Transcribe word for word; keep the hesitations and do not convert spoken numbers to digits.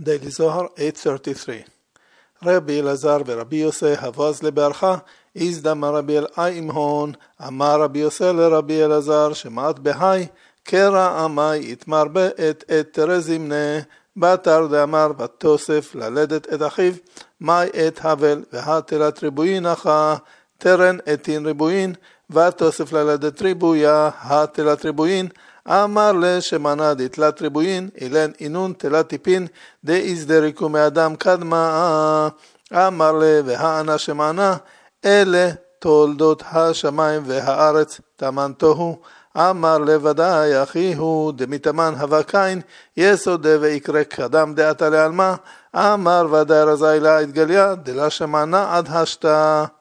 Daily Zohar eight thirty-three. Rabbi Elazar ורבי יוסי הבוז לברכה, הזדמה רבי אלעאי אמהון, אמר רבי יוסי לרבי אלעזר, שמעת בהי, קרע עמי יתמרבה את את תרזימנה, בתר דאמר בתוסף ללדת את אחיו, מי את הבל והתלת ריבוין אחא, תרן אתין ריבוין, ותוסף ללדת ריבויה, התלת ריבוין, אמר לשמנה דתלת ריבוין, אילן אינון תלת טיפין, דאיזדריקו מאדם קדמה, אמר לה והענה שמענה, אלה תולדות השמיים והארץ, תמנתוהו, אמר לוודאי אחיהו, דמיתמן הווה קין, יסודה ויקרא קדם דעתה לעלמה, אמר ודאי רזי לה התגליה, דלה שמענה עד השתה,